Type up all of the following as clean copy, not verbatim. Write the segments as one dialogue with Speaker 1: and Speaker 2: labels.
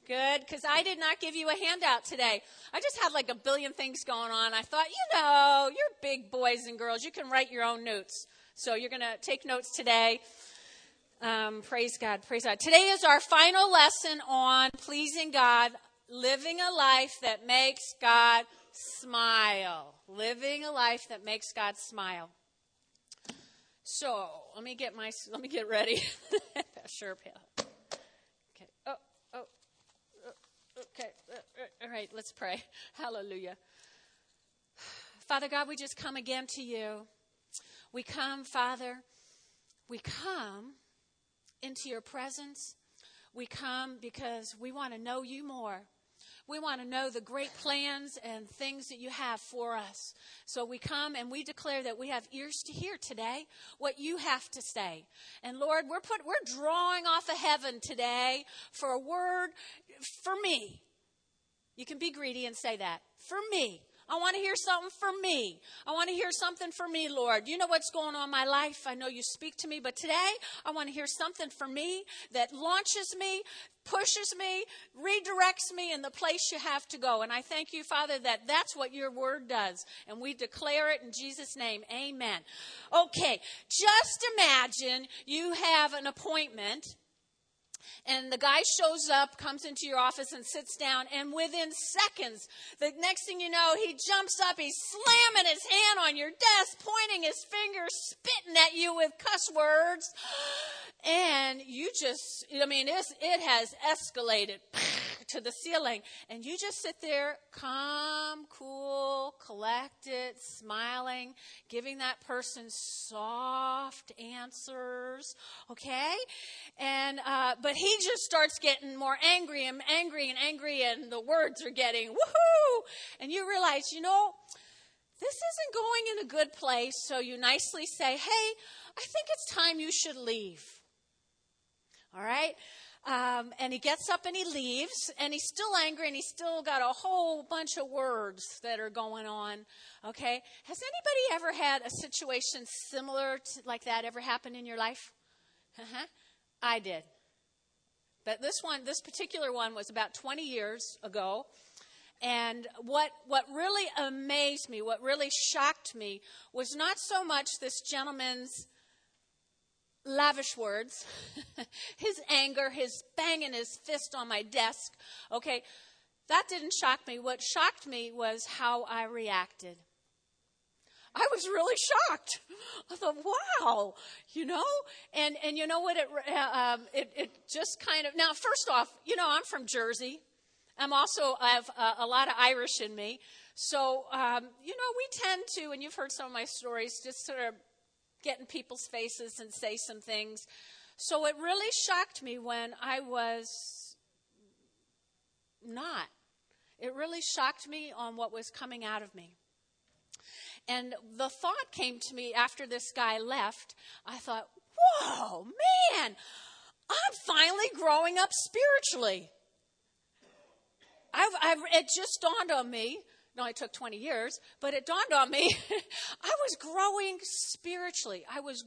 Speaker 1: Good, because I did not give you a handout today. I just had like a billion things going on. I thought, you're big boys and girls. You can write your own notes. So you're going to take notes today. Praise God, praise God. Today is our final lesson on pleasing God, living a life that makes God smile. Living a life that makes God smile. So let me get ready. Sure, Pam. Okay. Okay. All right. Let's pray. Hallelujah. Father God, we just come again to you. We come, Father. We come into your presence. We come because we want to know you more. We want to know the great plans and things that you have for us. So we come and we declare that we have ears to hear today what you have to say. And Lord, we're drawing off of heaven today for a word for me. You can be greedy and say that. For me. I want to hear something for me. I want to hear something for me, Lord. You know what's going on in my life. I know you speak to me. But today, I want to hear something for me that launches me, pushes me, redirects me in the place you have to go. And I thank you, Father, that that's what your word does. And we declare it in Jesus' name. Amen. Okay, just imagine you have an appointment. And the guy shows up, comes into your office and sits down. And within seconds, the next thing you know, he jumps up. He's slamming his hand on your desk, pointing his finger, spitting at you with cuss words. And you just, it has escalated to the ceiling. And you just sit there, calm, cool, collected, smiling, giving that person soft answers. Okay? And, but he just starts getting more angry, and the words are getting woohoo. And you realize, this isn't going in a good place. So you nicely say, hey, I think it's time you should leave. All right? And he gets up and he leaves, and he's still angry, and he's still got a whole bunch of words that are going on. Okay? Has anybody ever had a situation similar to like that ever happen in your life? I did. But this particular one was about 20 years ago. And what really amazed me, what really shocked me, was not so much this gentleman's lavish words, his anger, his banging his fist on my desk. Okay, that didn't shock me. What shocked me was how I reacted. I was really shocked. I thought, wow, and you know what? It just kind of, now, first off, I'm from Jersey. I have a lot of Irish in me. So, we tend to, and you've heard some of my stories, just sort of get in people's faces and say some things. So it really shocked me when I was not. It really shocked me on what was coming out of me. And the thought came to me after this guy left. I thought, whoa, man, I'm finally growing up spiritually. It just dawned on me. It only took 20 years, but it dawned on me. I was growing spiritually.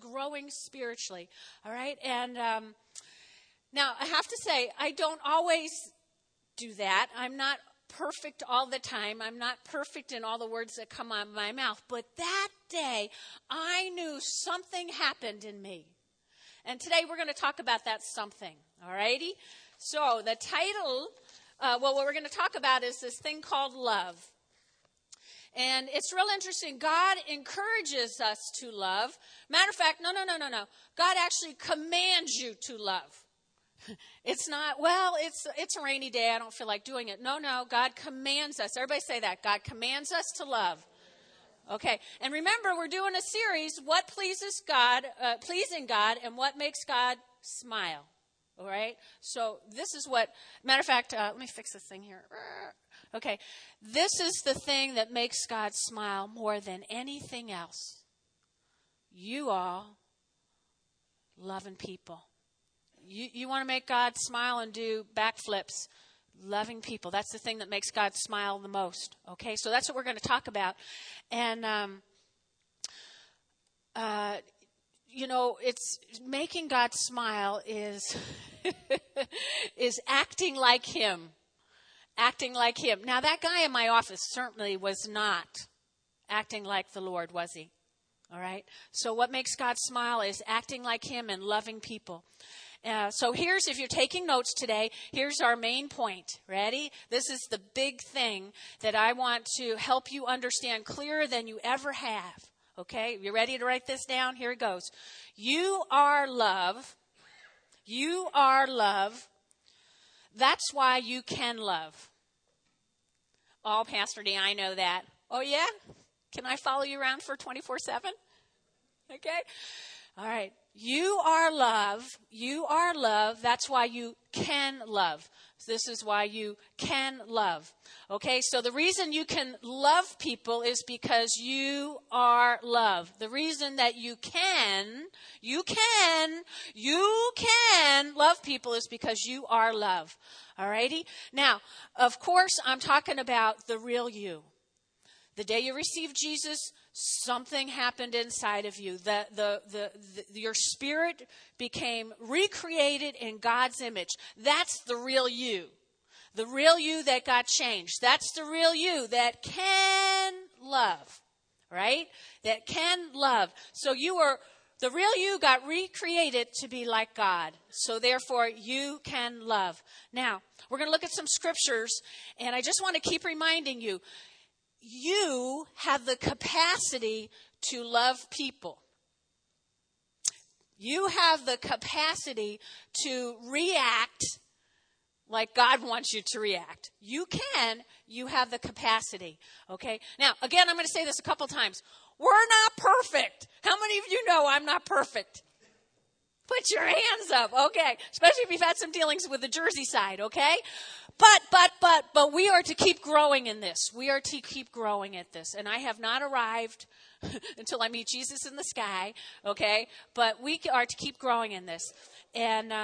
Speaker 1: All right. And now I have to say, I don't always do that. I'm not perfect all the time. I'm not perfect in all the words that come out of my mouth. But that day, I knew something happened in me. And today we're going to talk about that something. All righty? So the title, what we're going to talk about is this thing called love. And it's real interesting. God encourages us to love. Matter of fact, no. God actually commands you to love. It's not, it's a rainy day, I don't feel like doing it. No, God commands us. Everybody say that. God commands us to love. Okay, and remember, we're doing a series, what pleases God, pleasing God, and what makes God smile. All right? So this is what, matter of fact, let me fix this thing here. Okay, this is the thing that makes God smile more than anything else. You all loving people. You want to make God smile and do backflips. Loving people. That's the thing that makes God smile the most. Okay, so that's what we're going to talk about. And it's making God smile is is acting like him. Acting like him. Now, that guy in my office certainly was not acting like the Lord, was he? All right? So what makes God smile is acting like him and loving people. So if you're taking notes today, here's our main point. Ready? This is the big thing that I want to help you understand clearer than you ever have. Okay? You ready to write this down? Here it goes. You are love. You are love. That's why you can love. Oh, Pastor D, I know that. Oh, yeah? Can I follow you around for 24/7? Okay? All right. You are love. You are love. That's why you can love. This is why you can love. Okay? So the reason you can love people is because you are love. The reason that you can love people is because you are love. All righty? Now, of course, I'm talking about the real you. The day you received Jesus, something happened inside of you. Your spirit became recreated in God's image. That's the real you. The real you that got changed. That's the real you that can love. Right? That can love. So the real you got recreated to be like God. So therefore, you can love. Now, we're going to look at some scriptures, and I just want to keep reminding you, you have the capacity to love people. You have the capacity to react like God wants you to react. You have the capacity. Okay? Now, again, I'm going to say this a couple times. We're not perfect. How many of you know I'm not perfect? Put your hands up, okay? Especially if you've had some dealings with the Jersey side, okay? But we are to keep growing in this. We are to keep growing at this. And I have not arrived until I meet Jesus in the sky, okay? But we are to keep growing in this. And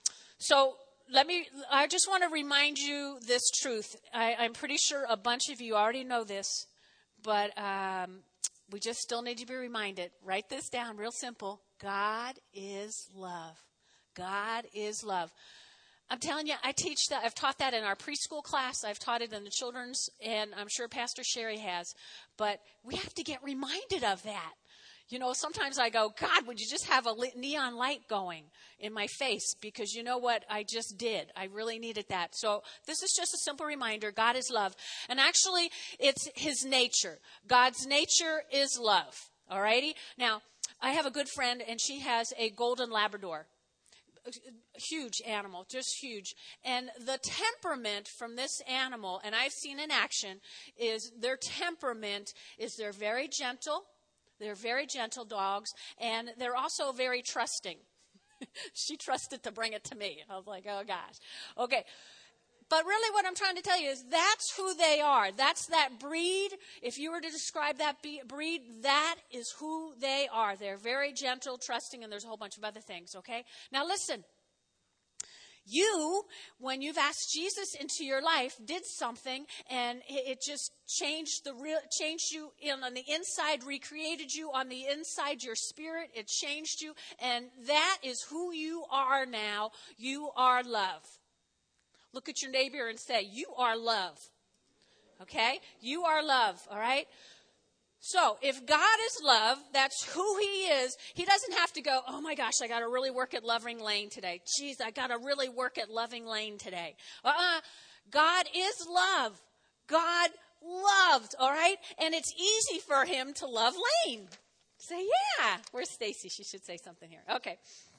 Speaker 1: I just want to remind you this truth. I'm pretty sure a bunch of you already know this, but we just still need to be reminded. Write this down real simple. God is love. God is love. I'm telling you, I teach that. I've taught that in our preschool class. I've taught it in the children's, and I'm sure Pastor Sherry has. But we have to get reminded of that. Sometimes I go, God, would you just have a neon light going in my face? Because you know what I just did. I really needed that. So this is just a simple reminder. God is love. And actually, it's his nature. God's nature is love. All righty? Now, I have a good friend, and she has a golden Labrador. A huge animal, just huge. And the temperament from this animal, and I've seen in action, is their temperament is they're very gentle. They're very gentle dogs, and they're also very trusting. She trusted to bring it to me. I was like, oh, gosh. Okay. But really what I'm trying to tell you is that's who they are. That's that breed. If you were to describe that breed, that is who they are. They're very gentle, trusting, and there's a whole bunch of other things, okay? Now listen. You, when you've asked Jesus into your life, did something, and it just changed you on the inside, recreated you on the inside, your spirit. It changed you, and that is who you are now. You are love. Look at your neighbor and say, you are love. Okay? You are love, all right? So, if God is love, that's who he is. He doesn't have to go, oh my gosh, I got to really work at loving Lane today. Geez, I got to really work at loving Lane today. God is love. God loved, all right? And it's easy for him to love Lane. Say, yeah. Where's Stacy? She should say something here. Okay.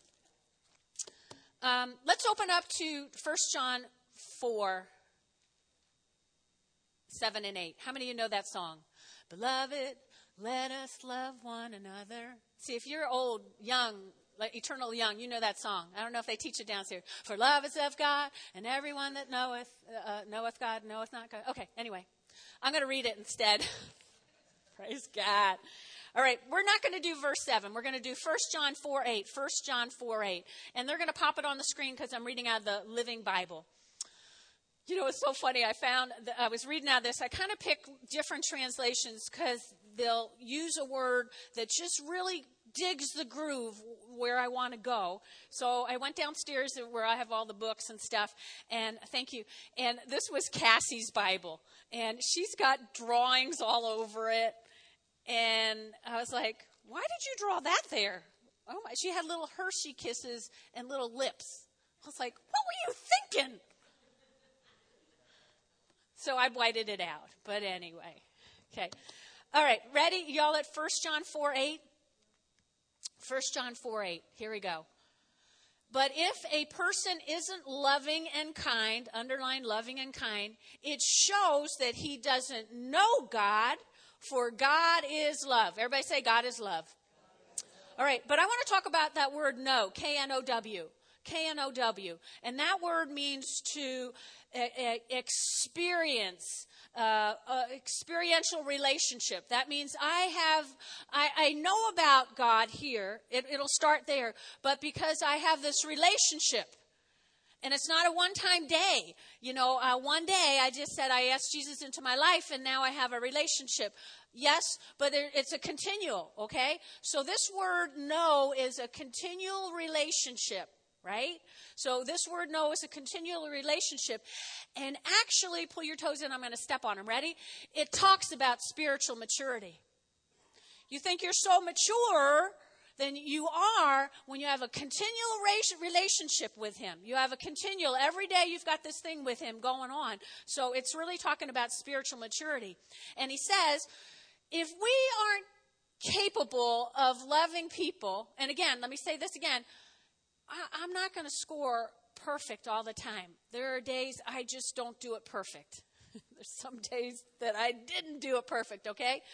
Speaker 1: Let's open up to 1 John 4, 7 and 8. How many of you know that song? Beloved, let us love one another. See, if you're old, young, like eternal young, you know that song. I don't know if they teach it downstairs. For love is of God, and everyone that knoweth God, knoweth not God. Okay, anyway, I'm going to read it instead. Praise God. All right, we're not going to do verse 7. We're going to do 1 John 4:8. 1 John 4:8. And they're going to pop it on the screen because I'm reading out of the Living Bible. You know, it's so funny. I was reading out of this. I kind of pick different translations because they'll use a word that just really digs the groove where I want to go. So I went downstairs where I have all the books and stuff, and thank you. And this was Cassie's Bible, and she's got drawings all over it. And I was like, why did you draw that there? Oh my, she had little Hershey kisses and little lips. I was like, what were you thinking? So I whited it out. But anyway, okay. All right, ready? Y'all at 1 John 4:8? 1 John 4:8. Here we go. But if a person isn't loving and kind, underline loving and kind, it shows that he doesn't know God, for God is love. Everybody say God is love. All right, but I want to talk about that word know, K-N-O-W. K-N-O-W. And that word means to experience, experiential relationship. That means I know about God here. It'll start there. But because I have this relationship, and it's not a one-time day. You know, one day I just said I asked Jesus into my life, and now I have a relationship. Yes, but it's a continual, okay? So this word know is a continual relationship, right? So this word know is a continual relationship. And actually, pull your toes in, I'm going to step on them. Ready? It talks about spiritual maturity. You think you're so mature than you are when you have a continual relationship with him. You have a continual, every day you've got this thing with him going on. So it's really talking about spiritual maturity. And he says, if we aren't capable of loving people, and again, let me say this again, I'm not going to score perfect all the time. There are days I just don't do it perfect. There's some days that I didn't do it perfect, okay?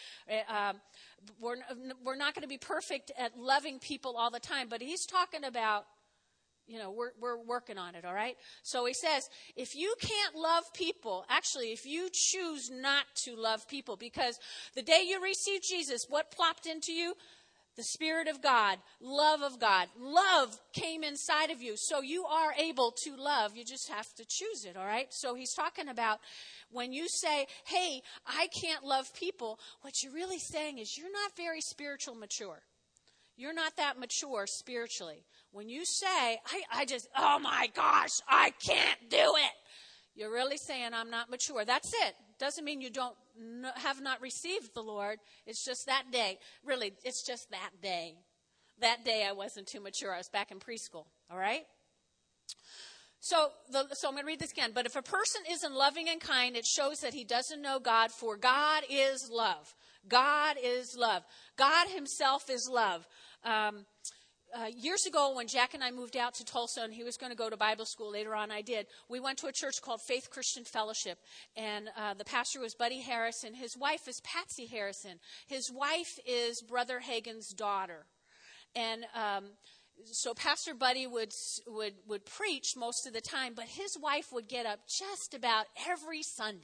Speaker 1: We're not going to be perfect at loving people all the time, but he's talking about, you know, we're working on it, all right? So he says, if you can't love people, actually, if you choose not to love people, because the day you received Jesus, what plopped into you? The Spirit of God, love of God. Love came inside of you, so you are able to love. You just have to choose it, all right? So he's talking about when you say, hey, I can't love people, what you're really saying is you're not very spiritual mature. You're not that mature spiritually. When you say, I just, oh my gosh, I can't do it. You're really saying I'm not mature. That's it. Doesn't mean you have not received the Lord. It's just that day. Really, it's just that day. That day I wasn't too mature. I was back in preschool. All right? So I'm going to read this again. But if a person isn't loving and kind, it shows that he doesn't know God, for God is love. God is love. God himself is love. Years ago, when Jack and I moved out to Tulsa, and he was going to go to Bible school, later on I did, we went to a church called Faith Christian Fellowship, and the pastor was Buddy Harrison. His wife is Patsy Harrison. His wife is Brother Hagin's daughter. And so Pastor Buddy would preach most of the time, but his wife would get up just about every Sunday,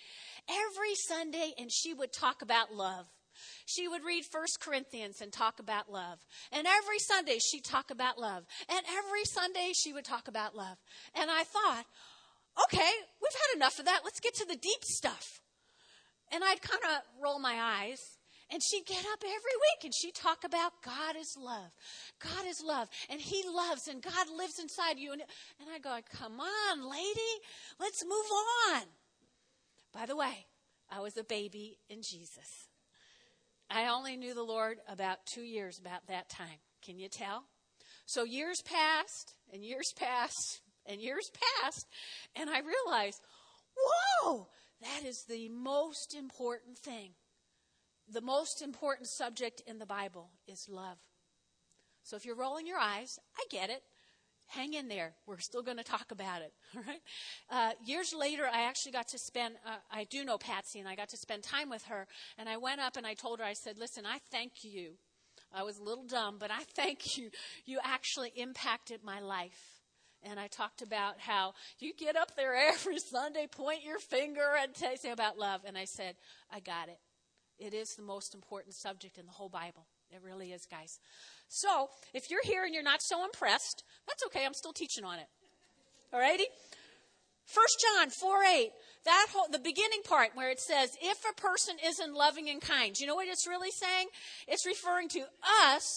Speaker 1: and she would talk about love. She would read 1 Corinthians and talk about love. And every Sunday she'd talk about love. And every Sunday she would talk about love. And I thought, okay, we've had enough of that. Let's get to the deep stuff. And I'd kind of roll my eyes. And she'd get up every week and she'd talk about God is love. God is love. And he loves and God lives inside you. And I go, come on, lady, let's move on. By the way, I was a baby in Jesus. I only knew the Lord about 2 years about that time. Can you tell? So years passed, and years passed, and years passed, and I realized, whoa, that is the most important thing. The most important subject in the Bible is love. So if you're rolling your eyes, I get it. Hang in there. We're still going to talk about it. All right. Years later, I actually got to spend, I do know Patsy, and I got to spend time with her. And I went up and I told her, I said, listen, I thank you. I was a little dumb, but I thank you. You actually impacted my life. And I talked about how you get up there every Sunday, point your finger, and say about love. And I said, I got it. It is the most important subject in the whole Bible. It really is, guys. So, if you're here and you're not so impressed, that's okay. I'm still teaching on it. All righty? 1 John 4:8. The beginning part where it says, if a person isn't loving and kind. You know what it's really saying? It's referring to us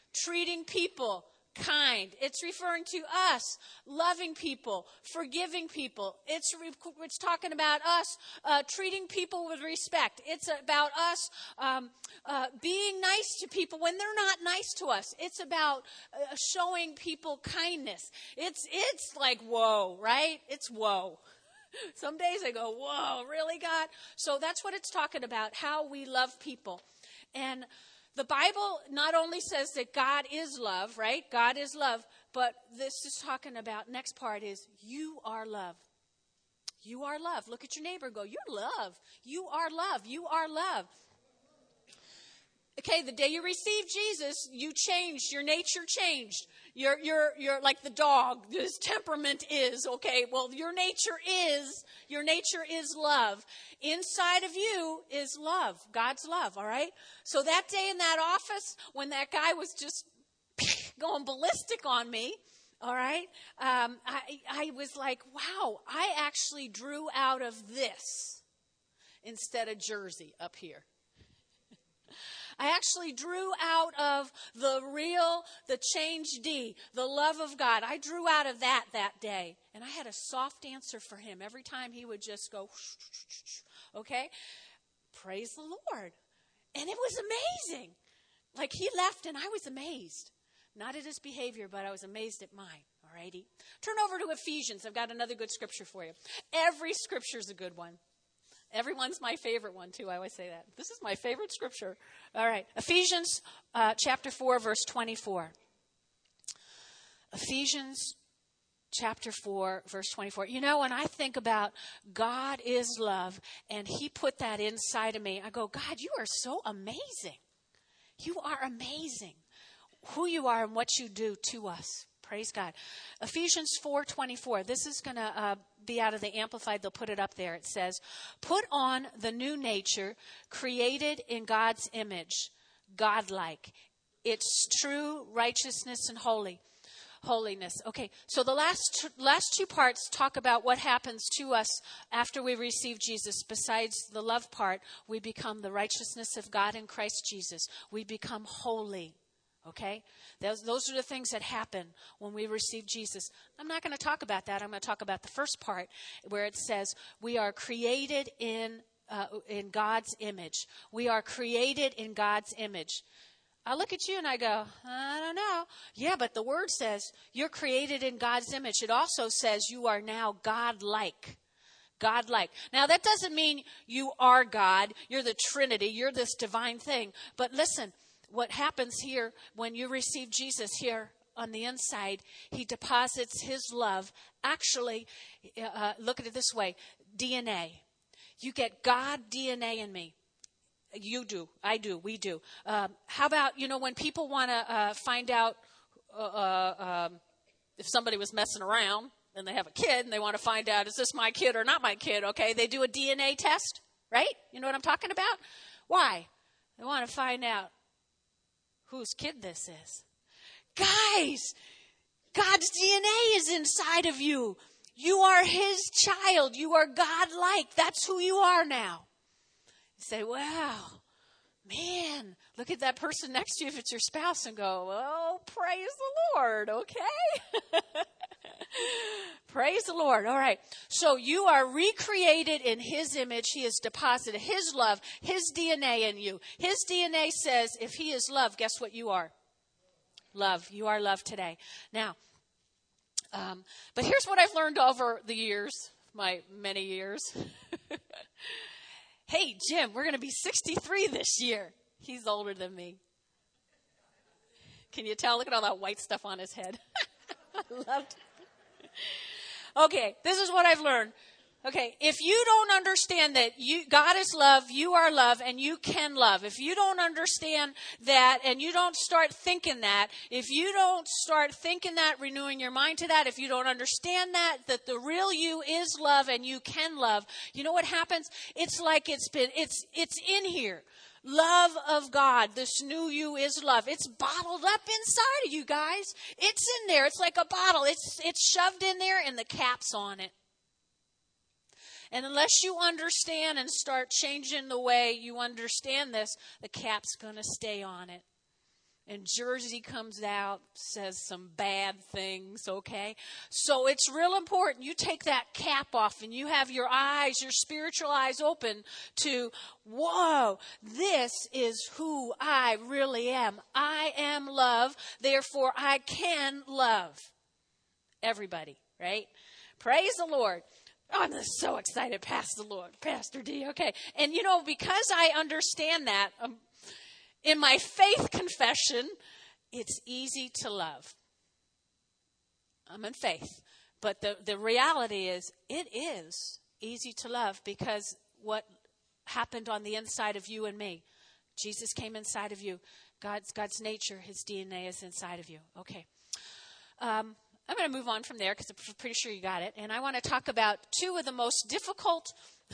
Speaker 1: treating people kind. It's referring to us loving people, forgiving people. It's talking about us treating people with respect. It's about us being nice to people when they're not nice to us. It's about showing people kindness. It's like whoa, right? It's whoa. Some days I go, whoa, really, God? So that's what it's talking about, how we love people. And the Bible not only says that God is love, right? God is love, but this is talking about, next part is, you are love. You are love. Look at your neighbor and go, you're love. You are love. You are love. Okay, the day you received Jesus, you changed. Your nature changed. You're like the dog. His temperament is, okay, well, your nature is love. Inside of you is love, God's love, all right? So that day in that office, when that guy was just going ballistic on me, all right, I was like, wow, I actually drew out of this instead of Jersey up here. I actually drew out of the change D, the love of God. I drew out of that day. And I had a soft answer for him every time he would just go, okay? Praise the Lord. And it was amazing. Like he left and I was amazed. Not at his behavior, but I was amazed at mine. All righty. Turn over to Ephesians. I've got another good scripture for you. Every scripture is a good one. Everyone's my favorite one, too. I always say that. This is my favorite scripture. All right. Ephesians chapter 4, verse 24. Ephesians chapter 4, verse 24. You know, when I think about God is love, and he put that inside of me, I go, God, you are so amazing. You are amazing. Who you are and what you do to us. Praise God. Ephesians 4:24. This is going to be out of the Amplified. They'll put it up there. It says, put on the new nature created in God's image, godlike. It's true righteousness and holiness. Okay, so the last two parts talk about what happens to us after we receive Jesus. Besides the love part, we become the righteousness of God in Christ Jesus. We become holy. Okay? Those are the things that happen when we receive Jesus. I'm not going to talk about that. I'm going to talk about the first part where it says we are created in God's image. We are created in God's image. I look at you and I go, I don't know. Yeah, but the word says you're created in God's image. It also says you are now God-like. God-like. Now, that doesn't mean you are God. You're the Trinity. You're this divine thing. But listen, what happens here when you receive Jesus here on the inside, he deposits his love. Actually, look at it this way, DNA. You get God DNA in me. You do. I do. We do. How about, when people want to find out if somebody was messing around and they have a kid and they want to find out, is this my kid or not my kid? Okay, they do a DNA test, right? You know what I'm talking about? Why? They want to find out whose kid this is. Guys, God's DNA is inside of you. You are his child. You are God-like. That's who you are now. You say, wow, man, look at that person next to you if it's your spouse and go, oh, praise the Lord, okay? Praise the Lord. All right. So you are recreated in his image. He has deposited his love, his DNA in you. His DNA says if he is love, guess what you are? Love. You are love today. Now, but here's what I've learned over the years, my many years. Hey, Jim, we're going to be 63 this year. He's older than me. Can you tell? Look at all that white stuff on his head. I loved it. Okay, this is what I've learned. Okay, if you don't understand that God is love, you are love, and you can love. If you don't understand that and you don't start thinking that, if you don't start thinking that, renewing your mind to that, if you don't understand that the real you is love and you can love, you know what happens? It's like it's in here. Love of God, this new you is love. It's bottled up inside of you guys. It's in there. It's like a bottle. It's shoved in there and the cap's on it. And unless you understand and start changing the way you understand this, the cap's going to stay on it. and Jersey comes out, says some bad things, okay? So it's real important. You take that cap off and you have your eyes, your spiritual eyes open to, whoa, this is who I really am. I am love, therefore I can love everybody, right? Praise the Lord. Oh, I'm just so excited, Pastor D. Okay. And because I understand that, in my faith confession, it's easy to love. I'm in faith. But the reality is, it is easy to love because what happened on the inside of you and me. Jesus came inside of you. God's nature, his DNA is inside of you. Okay. I'm going to move on from there because I'm pretty sure you got it. And I want to talk about two of the most difficult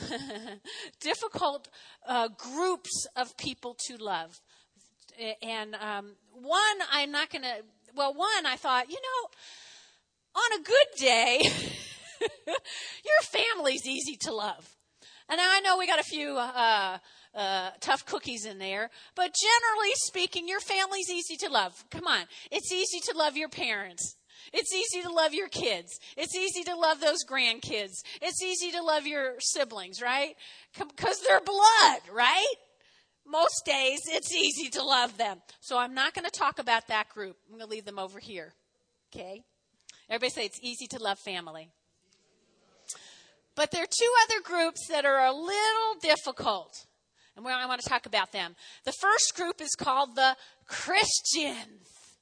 Speaker 1: groups of people to love. And one, I'm not going to, one, I thought, on a good day, your family's easy to love. And I know we got a few tough cookies in there, but generally speaking, your family's easy to love. Come on. It's easy to love your parents. It's easy to love your kids. It's easy to love those grandkids. It's easy to love your siblings, right? Because they're blood, right? Most days, it's easy to love them. So I'm not going to talk about that group. I'm going to leave them over here, okay? Everybody say it's easy to love family. But there are two other groups that are a little difficult, and I want to talk about them. The first group is called the Christians.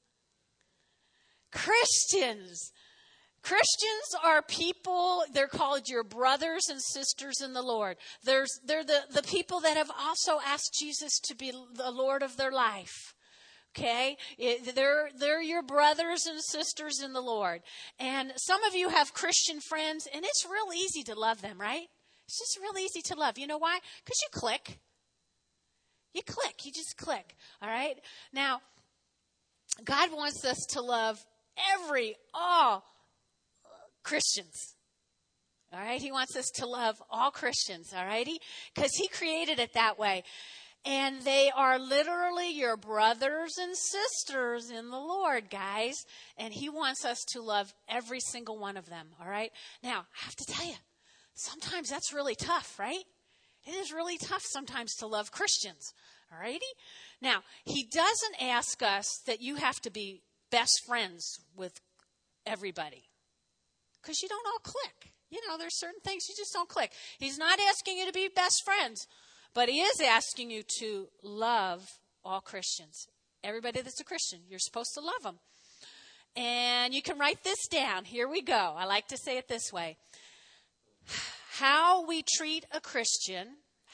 Speaker 1: Christians are people, they're called your brothers and sisters in the Lord. They're the people that have also asked Jesus to be the Lord of their life. Okay? They're your brothers and sisters in the Lord. And some of you have Christian friends, and it's real easy to love them, right? It's just real easy to love. You know why? Because you click. You just click. All right? Now, God wants us to love all Christians. All right? He wants us to love all Christians. All righty? Because he created it that way. And they are literally your brothers and sisters in the Lord, guys. And he wants us to love every single one of them. All right? Now, I have to tell you, sometimes that's really tough, right? It is really tough sometimes to love Christians. All righty? Now, he doesn't ask us that you have to be best friends with everybody. Because you don't all click. There's certain things you just don't click. He's not asking you to be best friends. But he is asking you to love all Christians. Everybody that's a Christian, you're supposed to love them. And you can write this down. Here we go. I like to say it this way. How we treat a Christian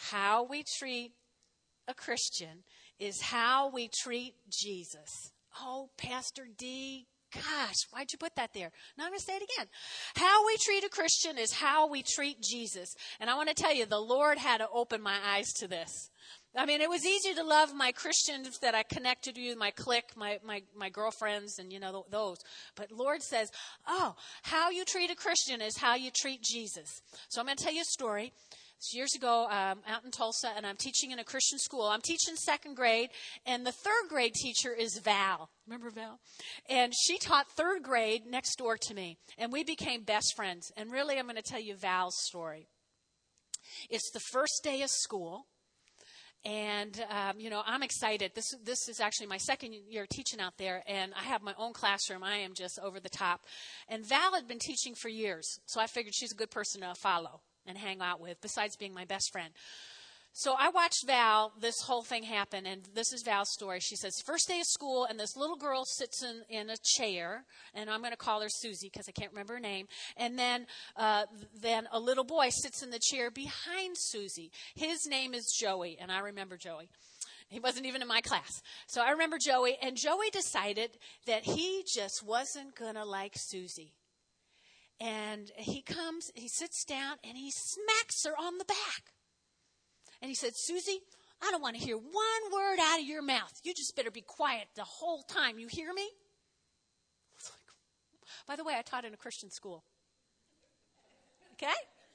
Speaker 1: is how we treat Jesus. Oh, Pastor D, gosh, why'd you put that there? Now I'm going to say it again. How we treat a Christian is how we treat Jesus. And I want to tell you, the Lord had to open my eyes to this. I mean, it was easy to love my Christians that I connected with, my clique, my girlfriends, and those. But Lord says, how you treat a Christian is how you treat Jesus. So I'm going to tell you a story. It's years ago, out in Tulsa, and I'm teaching in a Christian school. I'm teaching second grade, and the third grade teacher is Val. Remember Val? And she taught third grade next door to me, and we became best friends. And really, I'm going to tell you Val's story. It's the first day of school, and, I'm excited. This is actually my second year teaching out there, and I have my own classroom. I am just over the top. And Val had been teaching for years, so I figured she's a good person to follow and hang out with, besides being my best friend. So I watched Val, this whole thing happen, and this is Val's story. She says, first day of school, and this little girl sits in a chair, and I'm going to call her Susie because I can't remember her name, and then a little boy sits in the chair behind Susie. His name is Joey, and I remember Joey. He wasn't even in my class. So I remember Joey, and Joey decided that he just wasn't going to like Susie. And he sits down, and he smacks her on the back. And he said, Susie, I don't want to hear one word out of your mouth. You just better be quiet the whole time. You hear me? By the way, I taught in a Christian school. Okay?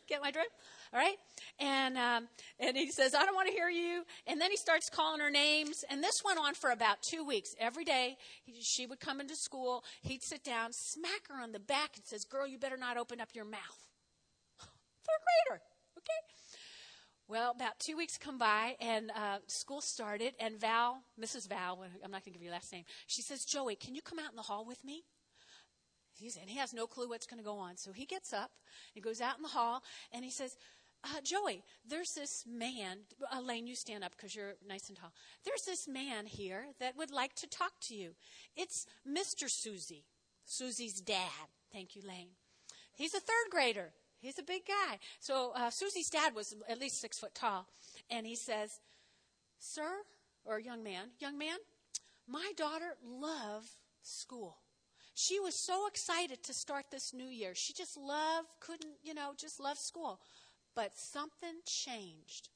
Speaker 1: Get my drift? All right. And he says, I don't want to hear you. And then he starts calling her names. And this went on for about 2 weeks. Every day she would come into school. He'd sit down, smack her on the back and says, girl, you better not open up your mouth. Third grader. Okay. Well, about 2 weeks come by and school started. And Mrs. Val, I'm not going to give you your last name. She says, Joey, can you come out in the hall with me? And he has no clue what's going to go on. So he gets up, he goes out in the hall, and he says, Joey, there's this man. Elaine, you stand up because you're nice and tall. There's this man here that would like to talk to you. It's Mr. Susie, Susie's dad. Thank you, Lane. He's a third grader. He's a big guy. So Susie's dad was at least 6 foot tall. And he says, sir, or young man, my daughter loved school. She was so excited to start this new year. She just loved school. But something changed.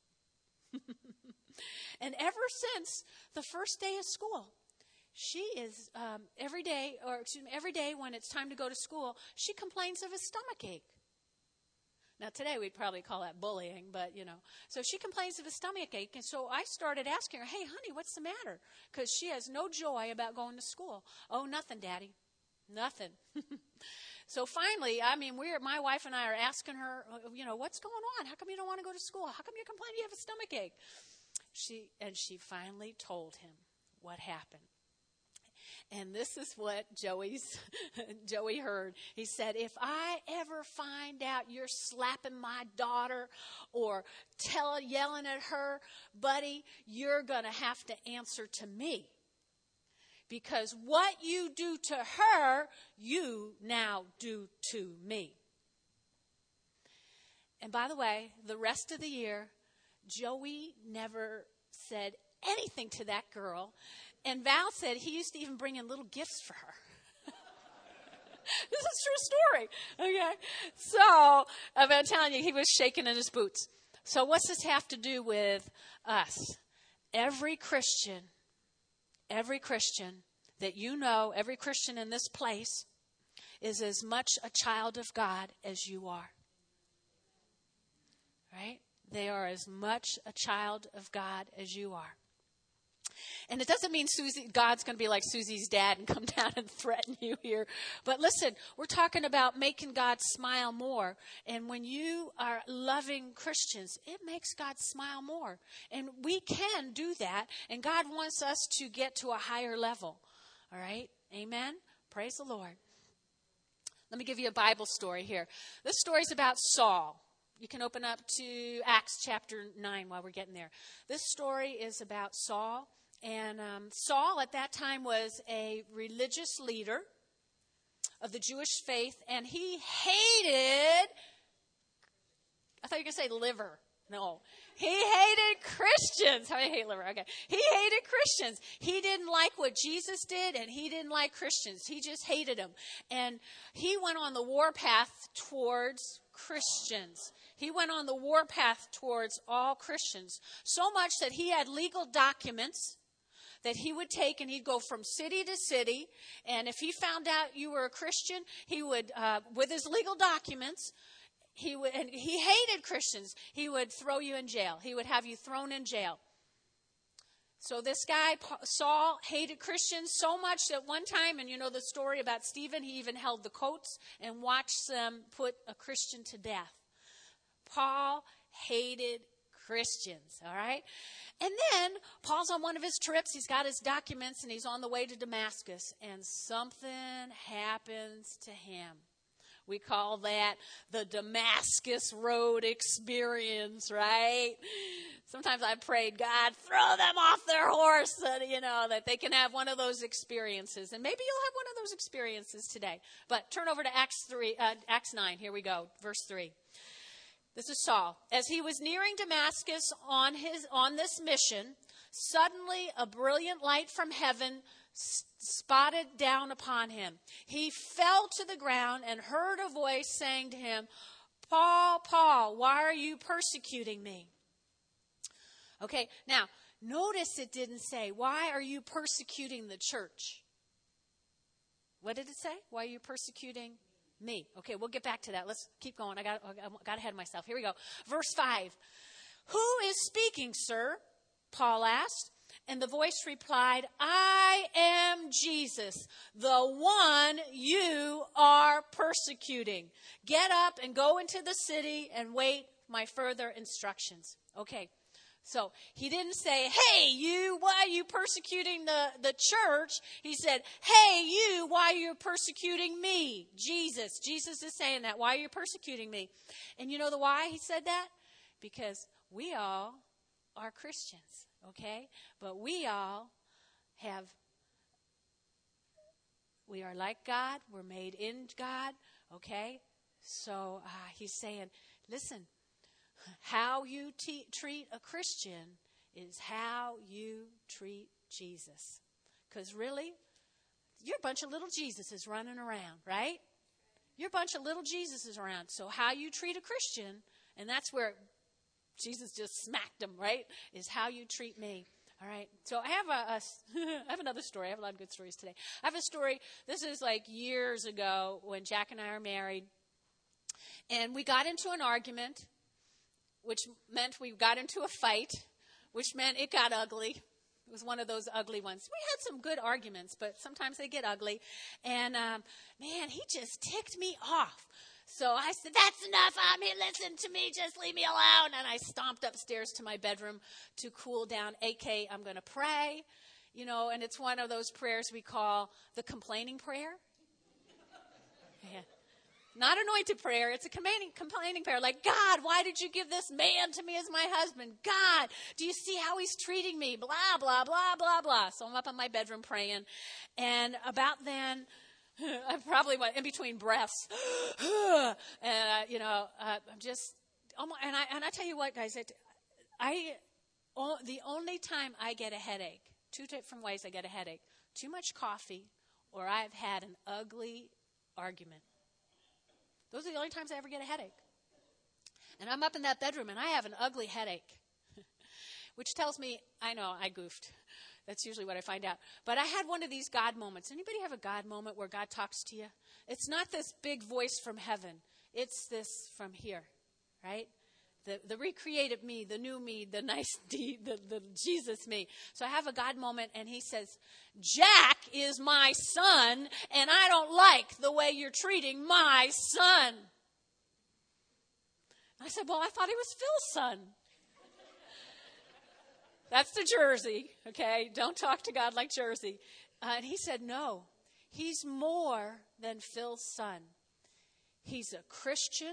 Speaker 1: And ever since the first day of school, she is every day when it's time to go to school, she complains of a stomach ache. Now, today we'd probably call that bullying, but, So she complains of a stomach ache, and so I started asking her, hey, honey, what's the matter? Because she has no joy about going to school. Oh, nothing, Daddy. Nothing. So finally, my wife and I are asking her, what's going on? How come you don't want to go to school? How come you complain you have a stomach ache? She finally told him what happened. And this is what Joey heard. He said, if I ever find out you're slapping my daughter or yelling at her, buddy, you're going to have to answer to me. Because what you do to her, you now do to me. And by the way, the rest of the year, Joey never said anything to that girl. And Val said he used to even bring in little gifts for her. This is a true story. Okay. So, I'm telling you, he was shaking in his boots. So what's this have to do with us? Every Christian that every Christian in this place is as much a child of God as you are. Right? They are as much a child of God as you are. And it doesn't mean God's going to be like Susie's dad and come down and threaten you here. But listen, we're talking about making God smile more. And when you are loving Christians, it makes God smile more. And we can do that. And God wants us to get to a higher level. All right? Amen? Praise the Lord. Let me give you a Bible story here. This story is about Saul. You can open up to Acts chapter 9 while we're getting there. This story is about Saul. And Saul at that time was a religious leader of the Jewish faith. And he hated, I thought you were going to say liver. No. He hated Christians. I hate liver. Okay. He hated Christians. He didn't like what Jesus did, and he didn't like Christians. He just hated them. And he went on the warpath towards Christians. He went on the warpath towards all Christians. So much that he had legal documents that he would take, and he'd go from city to city. And if he found out you were a Christian, he would, with his legal documents, and he hated Christians. He would throw you in jail. He would have you thrown in jail. So this guy, Saul, hated Christians so much that one time, and you know the story about Stephen, he even held the coats and watched them put a Christian to death. Paul hated Christians, all right? And then Paul's on one of his trips. He's got his documents, and he's on the way to Damascus, and something happens to him. We call that the Damascus Road experience, right? Sometimes I prayed, God, throw them off their horse, that they can have one of those experiences. And maybe you'll have one of those experiences today. But turn over to Acts 9. Here we go, verse 3. This is Saul. As he was nearing Damascus on this mission, suddenly a brilliant light from heaven spotted down upon him. He fell to the ground and heard a voice saying to him, Paul, Paul, why are you persecuting me? Okay, now, notice it didn't say, why are you persecuting the church? What did it say? Why are you persecuting Me. Okay, we'll get back to that. Let's keep going. I got ahead of myself. Here we go. Verse 5. Who is speaking, sir? Paul asked. And the voice replied, I am Jesus, the one you are persecuting. Get up and go into the city and wait my further instructions. Okay, so he didn't say, hey, you, why are you persecuting the church? He said, hey, you, why are you persecuting me? Jesus is saying that. Why are you persecuting me? And you know the why he said that? Because we all are Christians. Okay? But we are like God. We're made in God. Okay? So he's saying, listen, how you treat a Christian is how you treat Jesus. Because really, you're a bunch of little Jesuses running around, right? You're a bunch of little Jesuses around. So how you treat a Christian, and that's where Jesus just smacked him, right? Is how you treat me. All right. So I have another story. I have a lot of good stories today. I have a story. This is like years ago when Jack and I are married. And we got into an argument, which meant we got into a fight, which meant it got ugly. It was one of those ugly ones. We had some good arguments, but sometimes they get ugly. And, man, he just ticked me off. So I said, that's enough. I mean, listen to me. Just leave me alone. And I stomped upstairs to my bedroom to cool down. AK, I'm going to pray. You know, and it's one of those prayers we call the complaining prayer. Yeah. Not anointed prayer. It's a complaining prayer. Like, God, why did you give this man to me as my husband? God, do you see how he's treating me? Blah, blah, blah, blah, blah. So I'm up in my bedroom praying. And about then, I probably went in between breaths, and I'm just, and I tell you what, guys, the only time I get a headache, two different ways I get a headache: too much coffee, or I've had an ugly argument. Those are the only times I ever get a headache. And I'm up in that bedroom, and I have an ugly headache, which tells me I know I goofed. That's usually what I find out. But I had one of these God moments. Anybody have a God moment where God talks to you? It's not this big voice from heaven. It's this from here, right? The recreated me, the new me, the nice the Jesus me. So I have a God moment, and he says, Jack is my son, and I don't like the way you're treating my son. I said, well, I thought he was Phil's son. That's the Jersey, okay? Don't talk to God like Jersey. And he said, no, he's more than Phil's son. He's a Christian.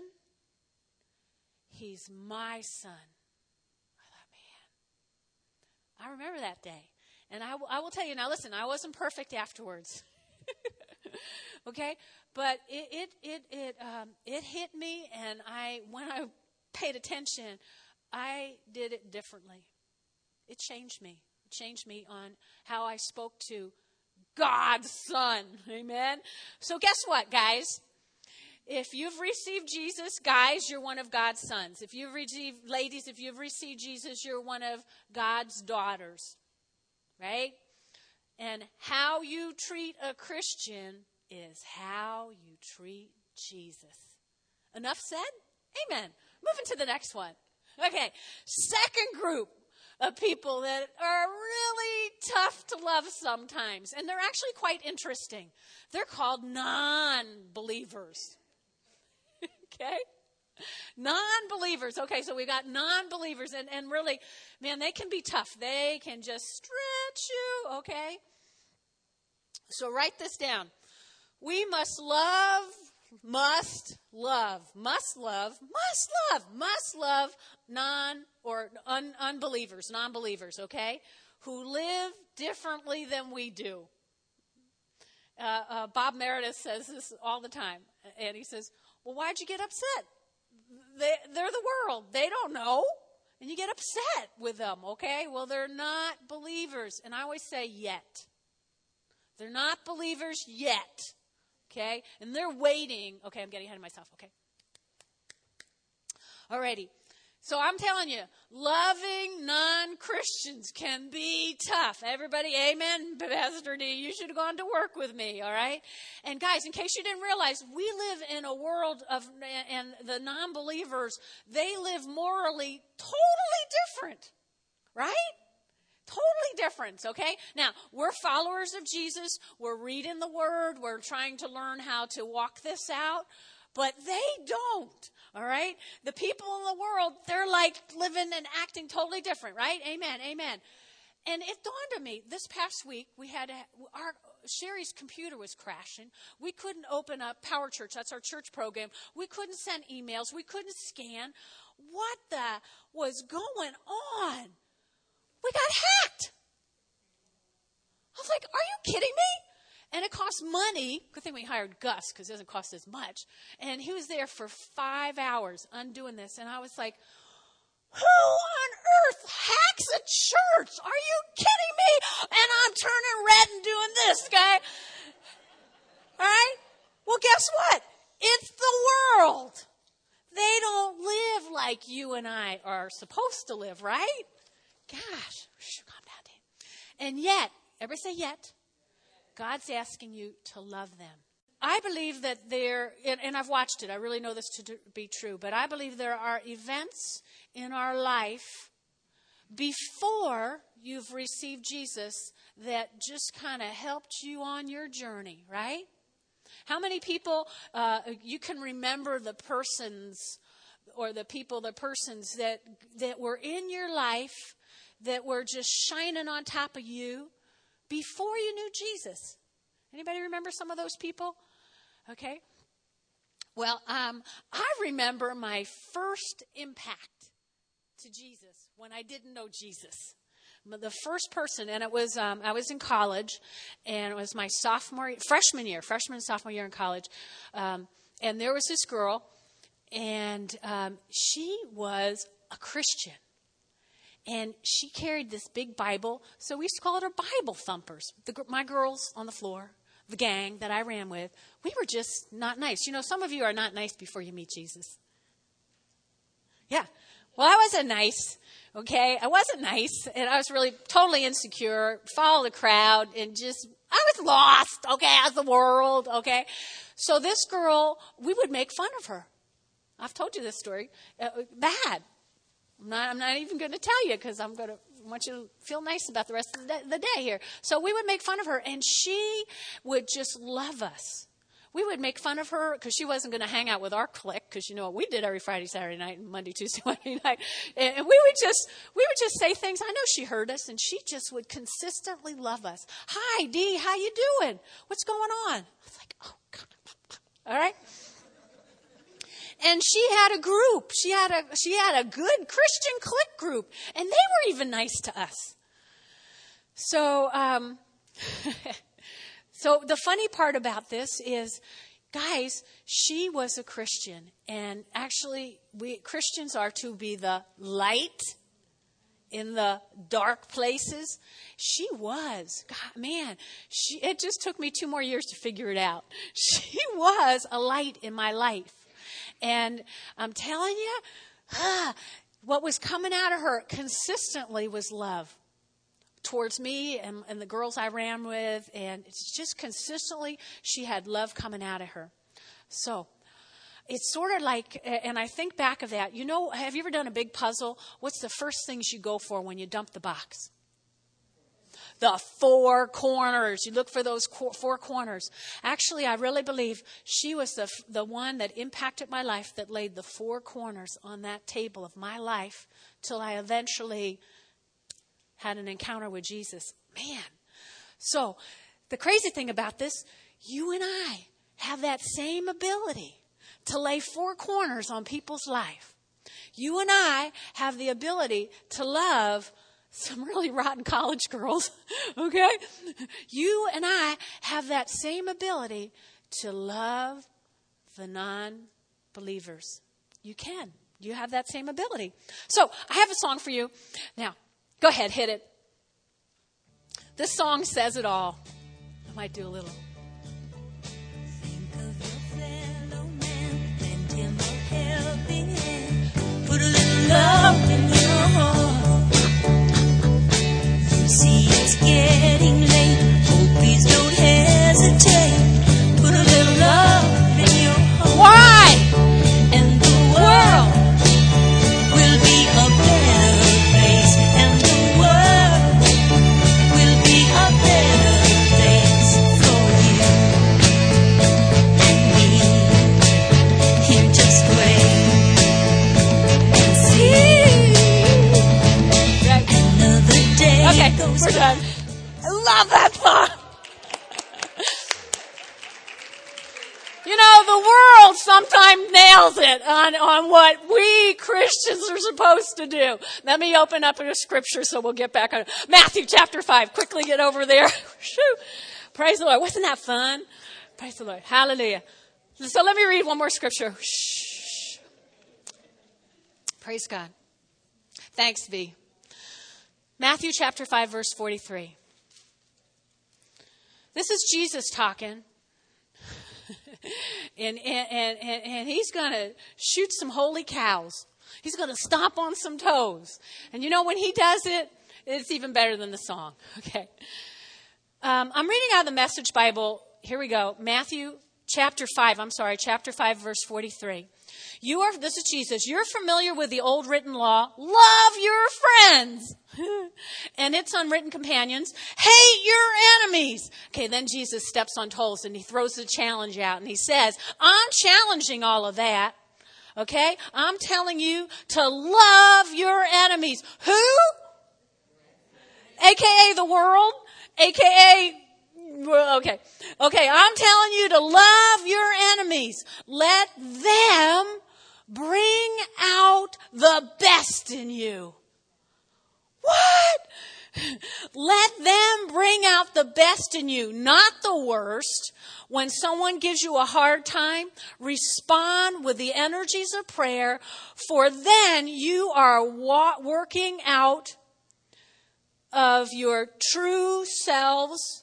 Speaker 1: He's my son. I thought, man, I remember that day. And I will tell you, now listen, I wasn't perfect afterwards. Okay? But it hit me, and when I paid attention, I did it differently. It changed me. It changed me on how I spoke to God's son. Amen? So guess what, guys? If you've received Jesus, guys, you're one of God's sons. If you've received, ladies, if you've received Jesus, you're one of God's daughters. Right? And how you treat a Christian is how you treat Jesus. Enough said? Amen. Moving to the next one. Okay. Second group of people that are really tough to love sometimes. And they're actually quite interesting. They're called non-believers. Okay? Non-believers. Okay, so we got non-believers. And really, man, they can be tough. They can just stretch you. Okay? So write this down. We must love unbelievers, okay, who live differently than we do. Bob Meredith says this all the time, and he says, well, why'd you get upset? They're the world. They don't know, and you get upset with them, okay? Well, they're not believers, and I always say yet. They're not believers yet. Okay? And they're waiting. Okay, I'm getting ahead of myself. Okay. Alrighty. So I'm telling you, loving non-Christians can be tough. Everybody, amen, Pastor D, you should have gone to work with me, all right? And guys, in case you didn't realize, we live in a world of, and the non-believers, they live morally totally different, right? Totally different, okay? Now, we're followers of Jesus. We're reading the Word. We're trying to learn how to walk this out. But they don't, all right? The people in the world, they're like living and acting totally different, right? Amen, amen. And it dawned on me, this past week, Sherry's computer was crashing. We couldn't open up Power Church. That's our church program. We couldn't send emails. We couldn't scan. What the was going on? We got hacked. I was like, are you kidding me? And it cost money. Good thing we hired Gus because it doesn't cost as much. And he was there for 5 hours undoing this. And I was like, who on earth hacks a church? Are you kidding me? And I'm turning red and doing this, okay? All right? Well, guess what? It's the world. They don't live like you and I are supposed to live, right? Gosh, calm down, Dave. And yet, everybody say yet, God's asking you to love them. I believe that and I've watched it, I really know this to be true, but I believe there are events in our life before you've received Jesus that just kind of helped you on your journey, right? How many people, you can remember the persons that were in your life that were just shining on top of you before you knew Jesus? Anybody remember some of those people? Okay. Well, I remember my first impact to Jesus when I didn't know Jesus. The first person, and it was, I was in college, and it was my freshman and sophomore year in college. And there was this girl, and she was a Christian. And she carried this big Bible, so we used to call it her Bible thumpers. My girls on the floor, the gang that I ran with, we were just not nice. You know, some of you are not nice before you meet Jesus. Yeah. Well, I wasn't nice, okay? I wasn't nice, and I was really totally insecure, follow the crowd, and I was lost, okay, as the world, okay? So this girl, we would make fun of her. I've told you this story. Bad. I'm not even going to tell you because I want you to feel nice about the rest of the day here. So we would make fun of her, and she would just love us. We would make fun of her because she wasn't going to hang out with our clique because you know what we did every Friday, Saturday night, and Monday, Tuesday, Wednesday night. And we would just say things. I know she heard us, and she just would consistently love us. Hi, Dee, how you doing? What's going on? I was like, oh, God. All right. And she had a group. She had a good Christian clique group, and they were even nice to us. So, so the funny part about this is, guys, she was a Christian, and actually, Christians are to be the light in the dark places. She was, God, man, it just took me 2 more years to figure it out. She was a light in my life. And I'm telling you, what was coming out of her consistently was love towards me and the girls I ran with. And it's just consistently, she had love coming out of her. So it's sort of like, and I think back of that, you know, have you ever done a big puzzle? What's the first things you go for when you dump the box? The 4 corners. You look for those 4 corners. Actually, I really believe she was the one that impacted my life, that laid the 4 corners on that table of my life till I eventually had an encounter with Jesus. Man. So the crazy thing about this, you and I have that same ability to lay 4 corners on people's life. You and I have the ability to love some really rotten college girls, okay? You and I have that same ability to love the non-believers. You can. You have that same ability. So I have a song for you. Now, go ahead, hit it. This song says it all. I might do a little.
Speaker 2: Think of your fellow man, lend him a helping hand. Put a little love
Speaker 1: We're done. I love that song. You know, the world sometimes nails it on what we Christians are supposed to do. Let me open up in a scripture so we'll get back on it. Matthew chapter 5. Quickly get over there. Praise the Lord. Wasn't that fun? Praise the Lord. Hallelujah. So let me read one more scripture. Shh. Praise God. Thanks, V. Matthew chapter 5, verse 43. This is Jesus talking. and he's going to shoot some holy cows. He's going to stomp on some toes. And you know, when he does it, it's even better than the song. Okay. I'm reading out of the Message Bible. Here we go. Matthew chapter 5, verse 43. This is Jesus. You're familiar with the old written law. Love your friends. And its unwritten companions. Hate your enemies. Okay, then Jesus steps on toes and he throws the challenge out and he says, I'm challenging all of that. Okay? I'm telling you to love your enemies. Who? AKA the world. AKA, okay, I'm telling you to love your enemies. Let them bring out the best in you. What? Let them bring out the best in you, not the worst. When someone gives you a hard time, respond with the energies of prayer, for then you are working out of your true selves,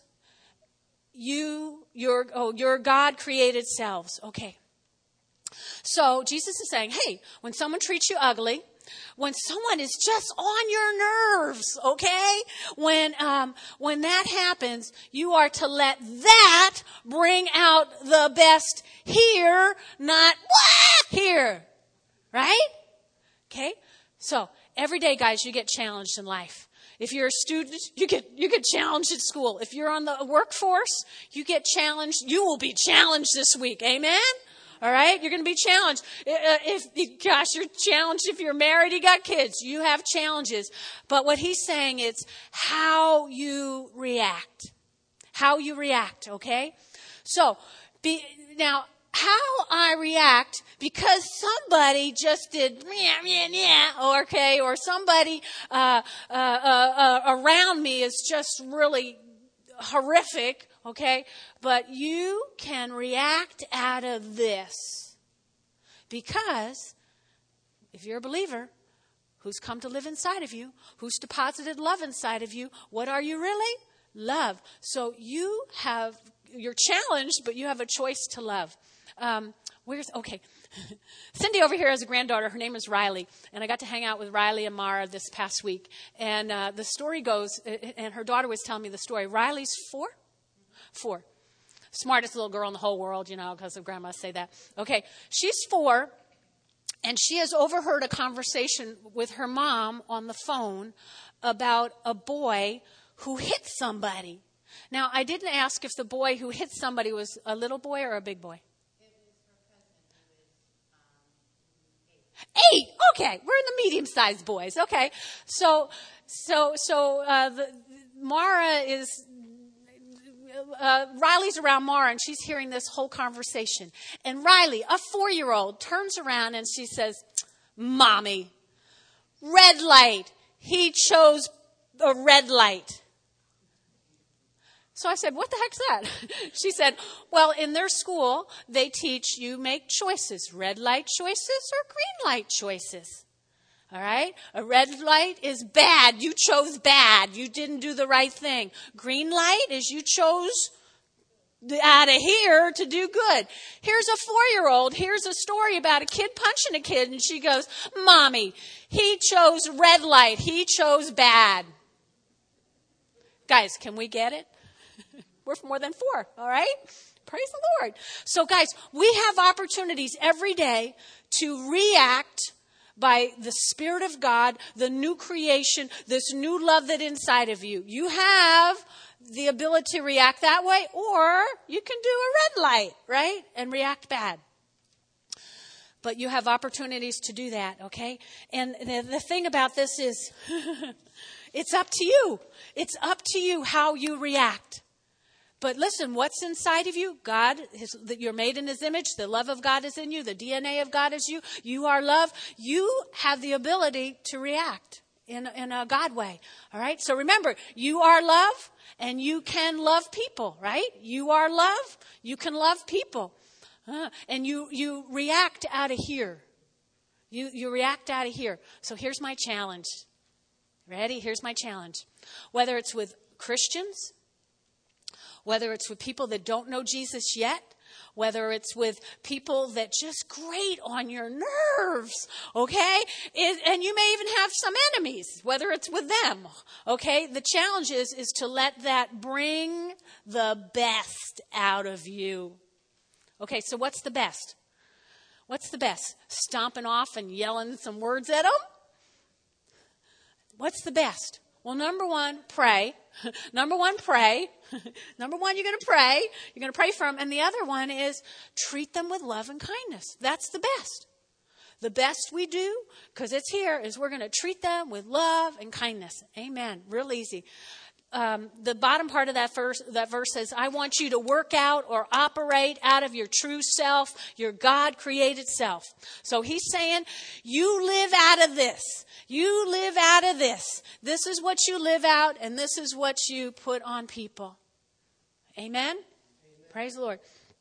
Speaker 1: your God-created selves. Okay. So Jesus is saying, hey, when someone treats you ugly, when someone is just on your nerves, okay? When that happens, you are to let that bring out the best here, not here. Right? Okay? So, every day, guys, you get challenged in life. If you're a student, you get challenged at school. If you're on the workforce, you get challenged. You will be challenged this week. Amen? All right? You're going to be challenged. You're challenged if you're married, you got kids. You have challenges. But what he's saying is how you react. How you react, okay? So, now, how I react because somebody just did okay, or somebody around me is just really horrific, okay? But you can react out of this because if you're a believer who's come to live inside of you, who's deposited love inside of you, what are you really? Love. So you're challenged, but you have a choice to love. Okay. Cindy over here has a granddaughter. Her name is Riley. And I got to hang out with Riley and Mara this past week. And the story goes, and her daughter was telling me the story. Riley's 4? 4. Smartest little girl in the whole world, because of grandmas say that. Okay. She's 4. And she has overheard a conversation with her mom on the phone about a boy who hit somebody. Now, I didn't ask if the boy who hit somebody was a little boy or a big boy. 8. Okay, we're in the medium-sized boys. Okay, so Mara is Riley's around Mara, and she's hearing this whole conversation. And Riley, a 4-year-old, turns around and she says, "Mommy, red light. He chose a red light." So I said, "What the heck's that?" She said, "Well, in their school, they teach you make choices, red light choices or green light choices. All right? A red light is bad. You chose bad. You didn't do the right thing. Green light is you chose out of here to do good." Here's a 4-year-old. Here's a story about a kid punching a kid. And she goes, "Mommy, he chose red light. He chose bad." Guys, can we get it? We're more than 4, all right? Praise the Lord. So, guys, we have opportunities every day to react by the Spirit of God, the new creation, this new love that's inside of you. You have the ability to react that way, or you can do a red light, right? And react bad. But you have opportunities to do that, okay? And the thing about this is, It's up to you. It's up to you how you react. But listen, what's inside of you? God, you're made in his image. The love of God is in you. The DNA of God is you. You are love. You have the ability to react in a God way. All right? So remember, you are love and you can love people, right? You are love. You can love people. And you react out of here. You react out of here. So here's my challenge. Ready? Here's my challenge. Whether it's with Christians, whether it's with people that don't know Jesus yet, whether it's with people that just grate on your nerves, okay? And you may even have some enemies, whether it's with them, okay? The challenge is to let that bring the best out of you. Okay, so what's the best? What's the best? Stomping off and yelling some words at them? What's the best? Well, number one, pray. Number one, pray. Number one, you're going to pray. You're going to pray for them. And the other one is treat them with love and kindness. That's the best. The best we do, because it's here, is we're going to treat them with love and kindness. Amen. Real easy. The bottom part of that verse says, I want you to work out or operate out of your true self, your God-created self. So he's saying, you live out of this. You live out of this. This is what you live out, and this is what you put on people. Amen? Amen. Praise the Lord.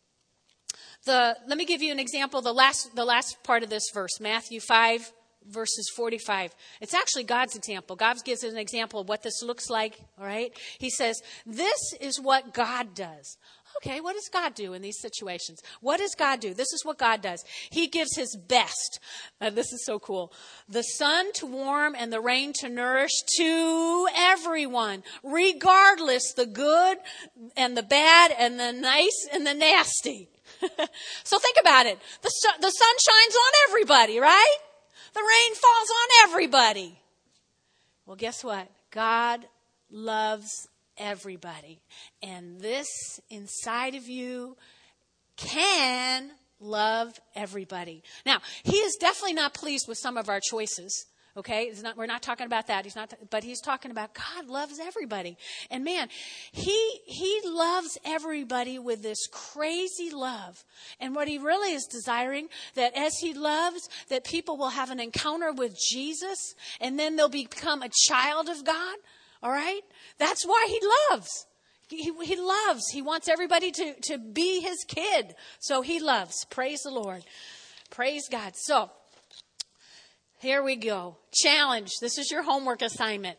Speaker 1: Let me give you an example. The last part of this verse, Matthew 5, verses 45. It's actually God's example. God gives us an example of what this looks like. All right. He says, this is what God does. Okay, what does God do in these situations? What does God do? This is what God does. He gives his best. This is so cool. The sun to warm and the rain to nourish to everyone, regardless the good and the bad and the nice and the nasty. So think about it. The sun shines on everybody, right? The rain falls on everybody. Well, guess what? God loves everybody. And this inside of you can love everybody. Now, he is definitely not pleased with some of our choices. Okay, we're not talking about that. But he's talking about God loves everybody. And man, he loves everybody with this crazy love. And what he really is desiring, that as he loves, that people will have an encounter with Jesus, and then they'll become a child of God. All right? That's why he loves. He loves. He wants everybody to be his kid. So he loves. Praise the Lord. Praise God. So, here we go. Challenge. This is your homework assignment.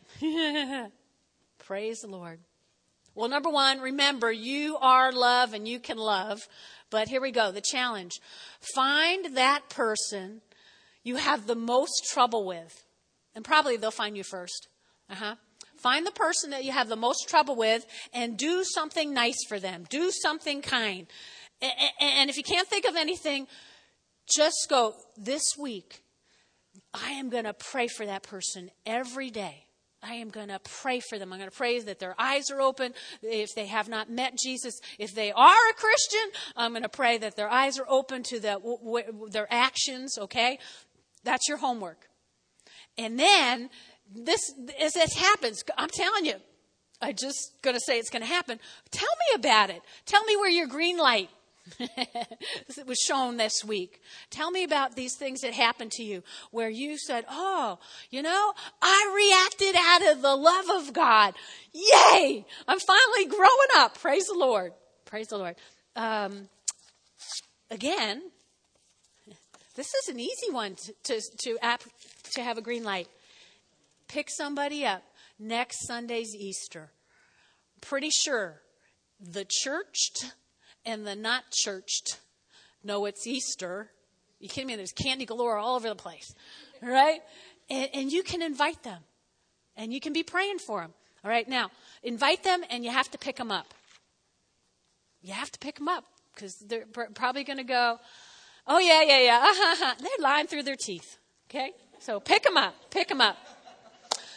Speaker 1: Praise the Lord. Well, number one, remember, you are love and you can love. But here we go. The challenge. Find that person you have the most trouble with. And probably they'll find you first. Find the person that you have the most trouble with and do something nice for them. Do something kind. And if you can't think of anything, just go, this week, I am going to pray for that person every day. I am going to pray for them. I'm going to pray that their eyes are open. If they have not met Jesus, if they are a Christian, I'm going to pray that their eyes are open to their actions, okay? That's your homework. And then, as this happens, I'm telling you, I'm just going to say it's going to happen. Tell me about it. Tell me where your green light it was shown this week. Tell me about these things that happened to you where you said, I reacted out of the love of God. Yay! I'm finally growing up. Praise the Lord. Praise the Lord. Again, this is an easy one to have a green light. Pick somebody up. Next Sunday's Easter. Pretty sure the churched and the not churched know it's Easter. You kidding me? There's candy galore all over the place. All right? And you can invite them. And you can be praying for them. All right? Now, invite them and you have to pick them up. You have to pick them up because they're probably going to go, oh, yeah. They're lying through their teeth. Okay? So pick them up. Pick them up.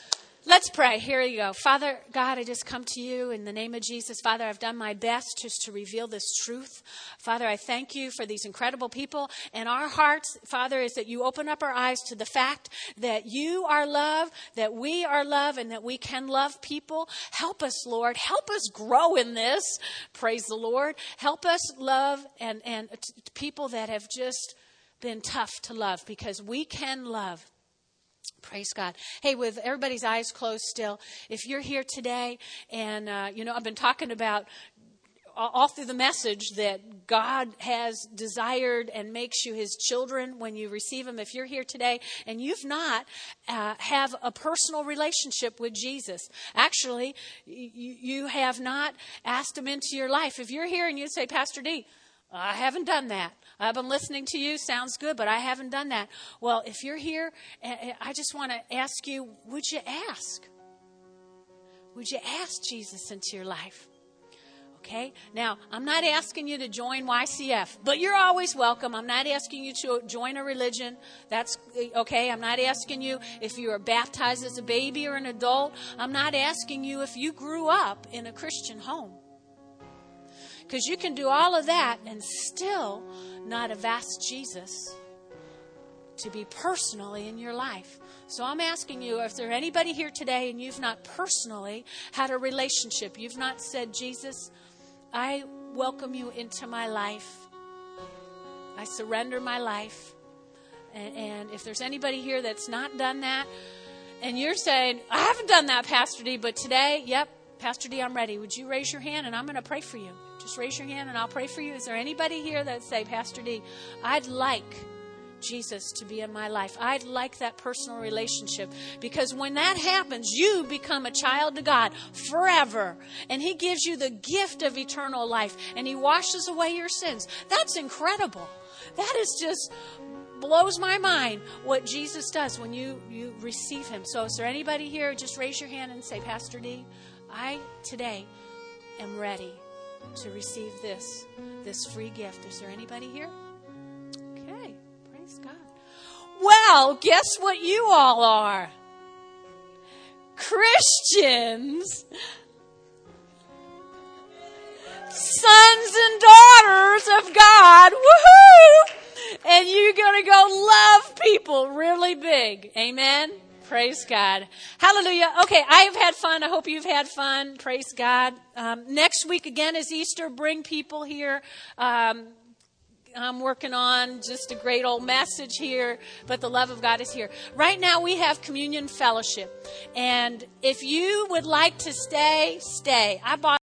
Speaker 1: Let's pray. Here you go. Father God, I just come to you in the name of Jesus. Father, I've done my best just to reveal this truth. Father, I thank you for these incredible people. And our hearts, Father, is that you open up our eyes to the fact that you are love, that we are love, and that we can love people. Help us, Lord. Help us grow in this. Praise the Lord. Help us love and people that have just been tough to love, because we can love. Praise God. Hey, with everybody's eyes closed still, if you're here today and, I've been talking about all through the message that God has desired and makes you his children when you receive him. If you're here today and you've not have a personal relationship with Jesus, actually, you have not asked him into your life. If you're here and you say, Pastor D, I haven't done that. I've been listening to you. Sounds good, but I haven't done that. Well, if you're here, I just want to ask you, would you ask? Would you ask Jesus into your life? Okay? Now, I'm not asking you to join YCF, but you're always welcome. I'm not asking you to join a religion. That's okay. I'm not asking you if you were baptized as a baby or an adult. I'm not asking you if you grew up in a Christian home. Because you can do all of that and still not have asked Jesus to be personally in your life. So I'm asking you, if there's anybody here today and you've not personally had a relationship, you've not said, Jesus, I welcome you into my life. I surrender my life. And if there's anybody here that's not done that, and you're saying, I haven't done that, Pastor D, but today, yep, Pastor D, I'm ready. Would you raise your hand and I'm going to pray for you? Just raise your hand and I'll pray for you. Is there anybody here that say, Pastor D, I'd like Jesus to be in my life. I'd like that personal relationship, because when that happens, you become a child of God forever. And he gives you the gift of eternal life and he washes away your sins. That's incredible. That is just blows my mind what Jesus does when you receive him. So is there anybody here? Just raise your hand and say, Pastor D, I today am ready to receive this free gift. Is there anybody here? Okay, praise God. Well, guess what you all are? Christians. Sons and daughters of God. Woohoo! And you're going to go love people really big. Amen? Praise God. Hallelujah. Okay, I've had fun. I hope you've had fun. Praise God. Next week again is Easter. Bring people here. I'm working on just a great old message here, but the love of God is here. Right now we have communion fellowship. And if you would like to stay, stay. I bought